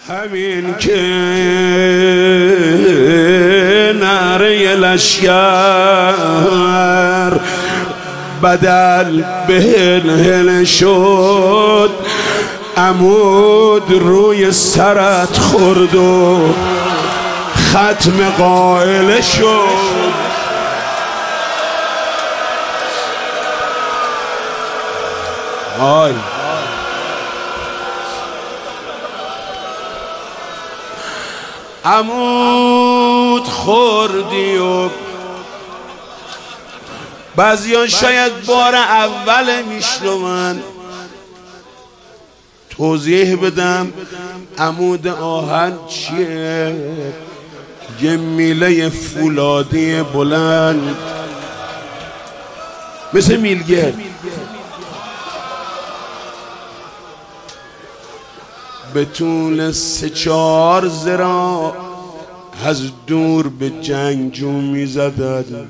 همین که نعره لشکر بدل به هل شد، عمود روی سرت خورد و ختم قائل شد. آی عمود خوردی و بعضیان شاید بار اول میشنون. توضیح بدم عمود آهن چیه؟ یه میله فولادی بلند مثل میلگرد، به طول 3-4 ذراع از دور به جنگجو میزدد.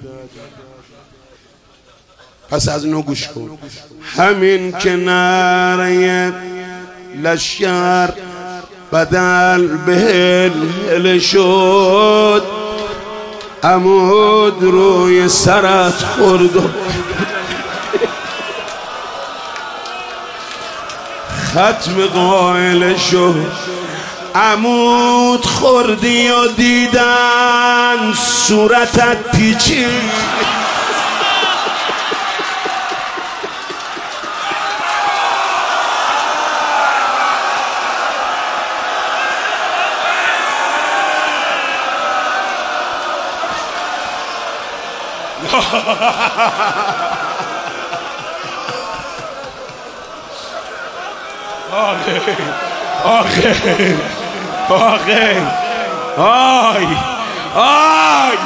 پس از نو گوش کن. همین که نعره لشکر بدل به هل شد، عمود روی سرت خورد و ختم قائل شد. عمود خوردی و دیدن صورتت پیچید، آی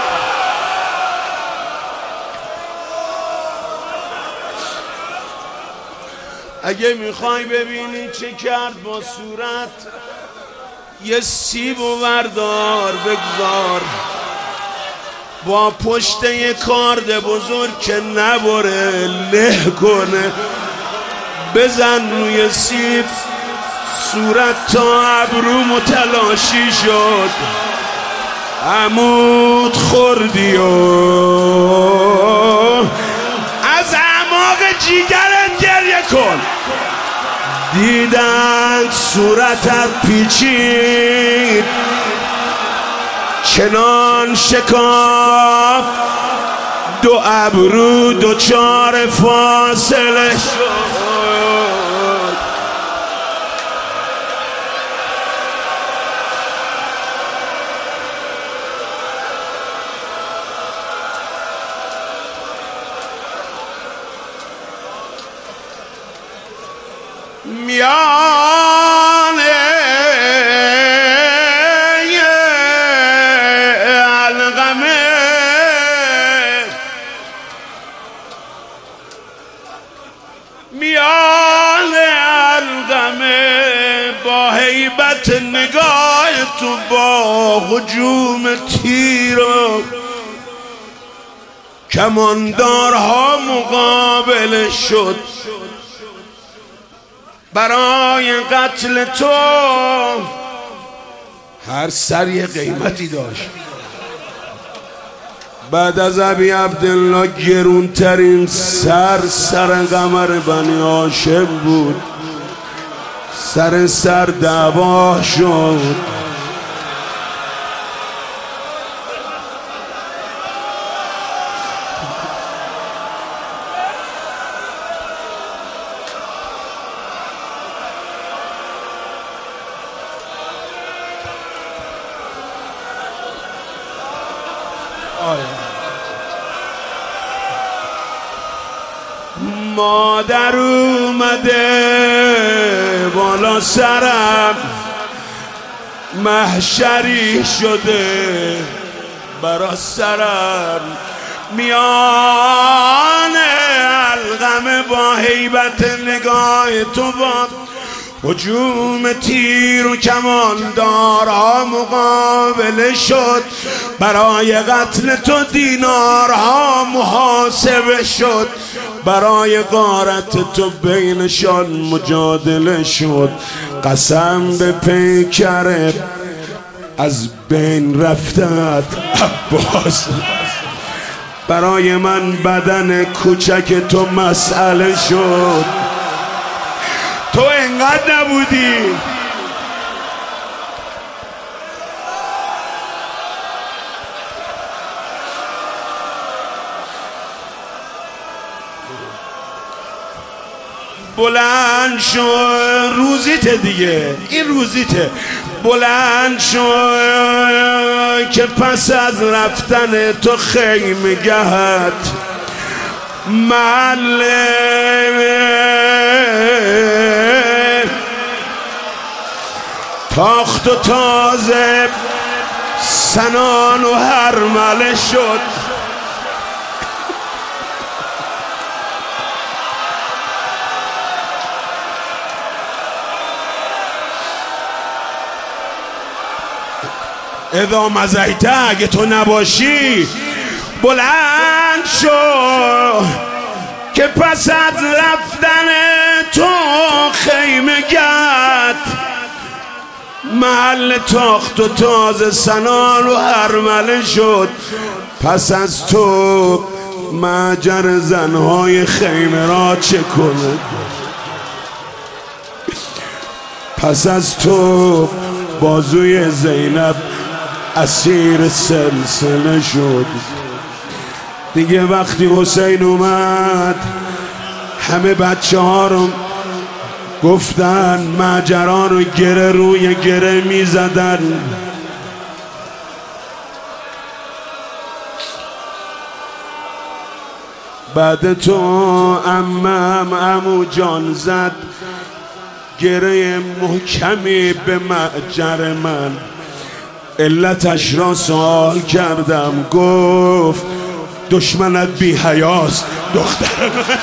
اگه میخوای ببینی چه کرد با صورت، یه سیب و بردار بگذار با پشت یه کارد بزرگ که نبره له کنه، بزن روی سیب، صورت تا ابرو متلاشی شد. عمود خوردی و از اعماق جیگرت گریه کن. دیدن صورتت پیچید، چنان شکاف دو ابرو دوچار فاصله شد. میان القمه با هیبت نگاه تو، با هجوم تیر و کماندارها مقابل شد. برای قتل تو هر سر یه قیمتی داشت. بعد از ابی عبدالله گرونترین سر قمر بنی هاشم بود. سر دعوا شد. مادر اومده بالا سرم، محشری شده برا سرم. میان القمه با هیبت نگاه تو، با هجوم تیر و کماندارها مقابله شد، برای قتل تو دینارها محاسبه شد، برای غارت تو بینشان مجادله شد. قسم به پیکر از بین رفتت عباس، برای من بدن کوچک تو مسئله شد. تو انقدر نبودی بلند شو، روزیته دیگه، این روزیته. بلند شو که پس از رفتن تو خیمگهت محل تاخت و تازه سنان و هرمله شد. اذا مزیته، اگه تو نباشی بلند شو که پس از رفتن تو خیمگت محل تاخت و تازه سنان و هرمله شد. پس از تو مهجر زنهای خیمه را چه کنه؟ پس از تو بازوی زینب اسیر سلسله شد. دیگه وقتی حسین اومد همه بچه ها رو گفتن، مهجران رو گره روی گره می زدن. بعد تو عمم عمو جان زد گره محکمی به مهجر من. علتش را سوال کردم، گفت دشمنت بی حیاست دختر من.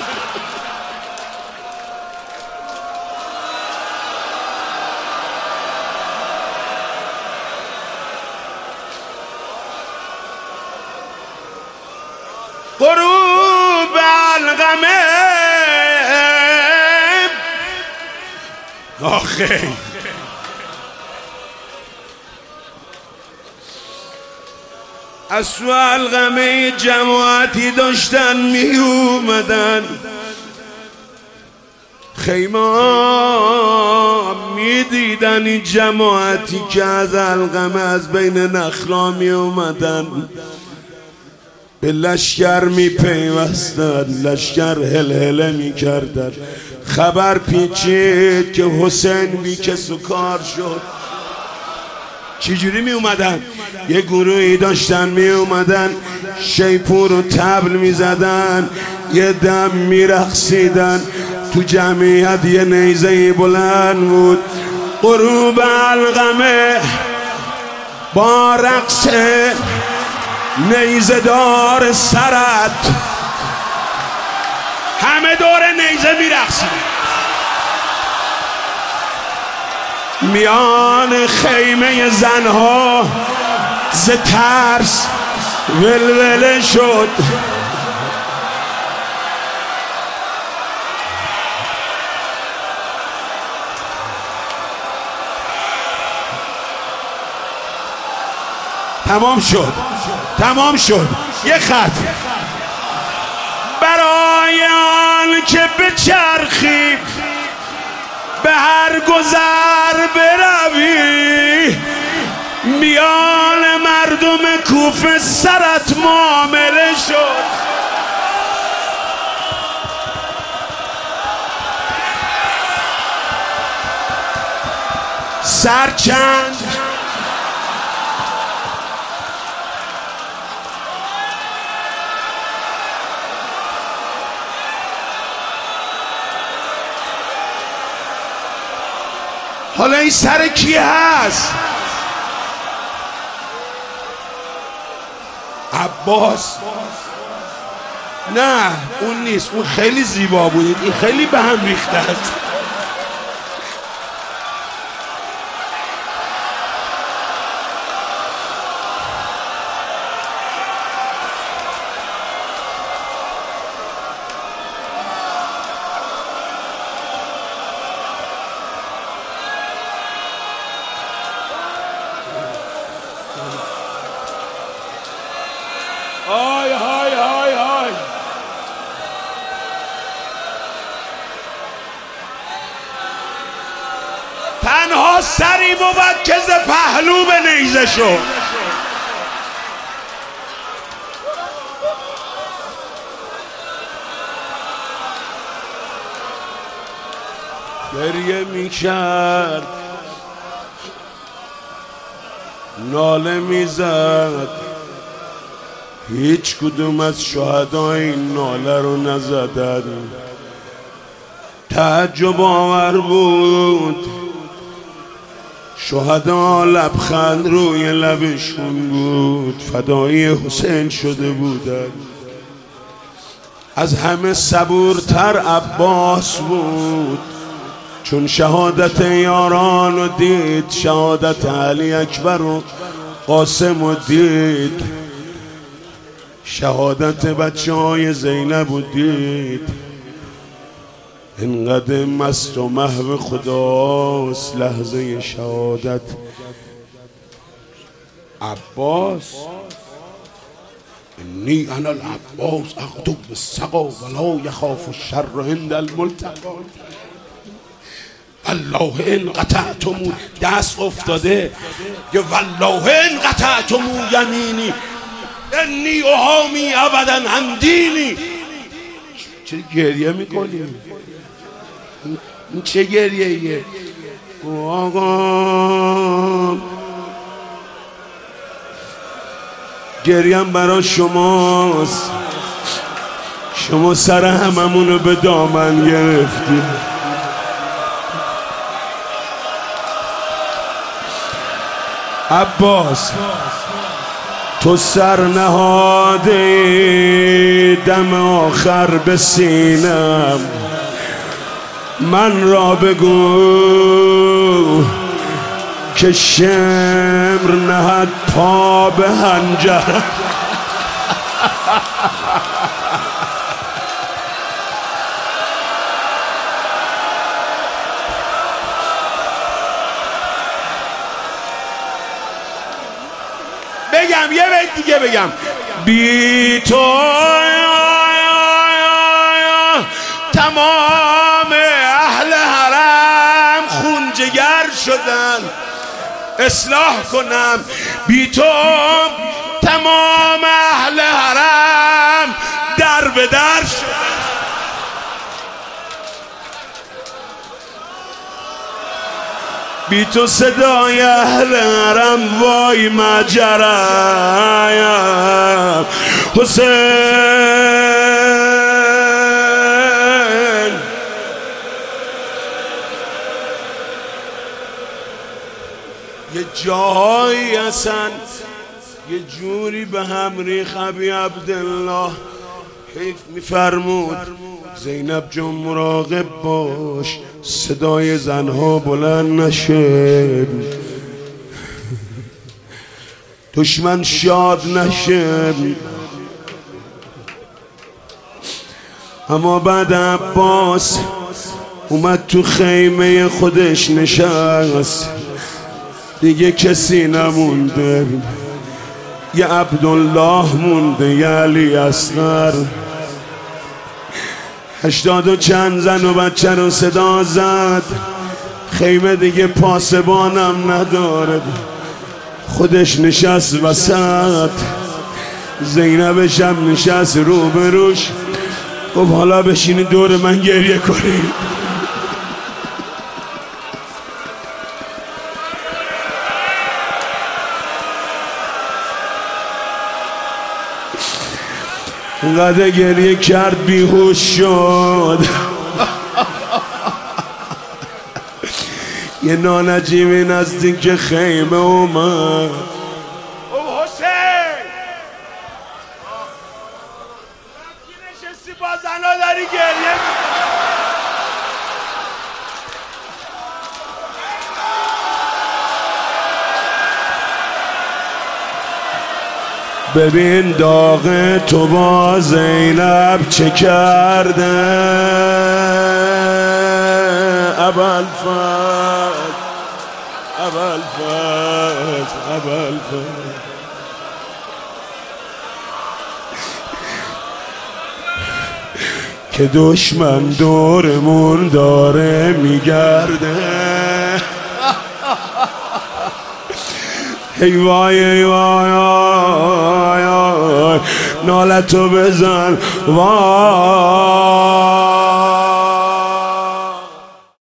غروب علقمه آخه از تو علقمه جماعتی داشتن می اومدن، خیمه می دیدن این جماعتی که از علقمه از بین نخلا می اومدن، به لشکر می پیوستن، لشکر هلهله می کردن. خبر پیچید که حسین بی کس و کار شد. چجوری می اومدن؟ یه گروهی داشتن می اومدن شیپور و طبل می زدن، یه دم می رقصیدن. تو جمعیت یه نیزه بلند بود. غروب علقمه با رقص نیزه دار سرت، همه دور نیزه می رقصیدن. میان خیمه زنها ز ترس ولوله شد. تمام شد. یه خط برای آن که بچرخی به هر گذر بروی، میان مردم کوفه سرت معامله شد. سرچند حالا این سر کی هست؟ عباس؟ نه اون نیست، اون خیلی زیبا بود، این خیلی به هم ریخته است. عباس سری بود که ز پهلو به نیزه شد. گریه میکرد، ناله میزد، هیچ کدوم از شهدا این ناله رو نزدن. تعجب آور بود، شهدا لبخند روی لبشون بود، فدایی حسین شده بودن. از همه صبورتر عباس بود، چون شهادت یاران رو دید، شهادت علی اکبر و قاسم رو دید، شهادت بچه های زینب رو دید، اینقدر مست و محو خداست لحظه شهادت. عباس انی انا العباس اغدو بالسقا ولا یخاف الشر عند الملتقا. والله ان قطعتم، دست افتاده که والله ان قطعتم یمینی انی احامی ابدا عن دینی. چه گریه میکنی؟ این چه گریه ایه؟ آقا گریم برای شماست، شما سر هممونو به دامن گرفتی. عباس تو سر نهاده دم آخر به سینم، من را بگو که شمر نهد پا به هنجر. بگم یه بیت دیگه بگم. بی تو تمام اهل حرم خون جگر شدن، اصلاح کنم. بی تو تمام اهل حرم در به در شدن. بی تو صدای اهل حرم وای مجرم. حسین یه جایی اصلا یه جوری به هم ریخ ابی عبدالله حیف میفرمود زینب جان مراقب باش صدای زنها بلند نشه، دشمن شاد نشه. اما بعد عباس اومد تو خیمه خودش نشست، دیگه کسی نمونده، یه عبدالله مونده، یه علی اصغر. 80 و چند زن و بچه رو صدا زد، خیمه دیگه پاسبانم نداره، خودش نشست وسط، زینبش هم نشست روبروش. گفت حالا بشینی دور من گریه کنی. اینقدر گریه کرد بیهوش شد. یه نانجیمی نزدیک خیمه اومد. او حسین کی نشستی با زنا داری گریه؟ ببین داغ تو با زینب چه کرده. ابوالفضل که دشمن دورمون داره میگرده. ای وای ای وای نالتو بزن وای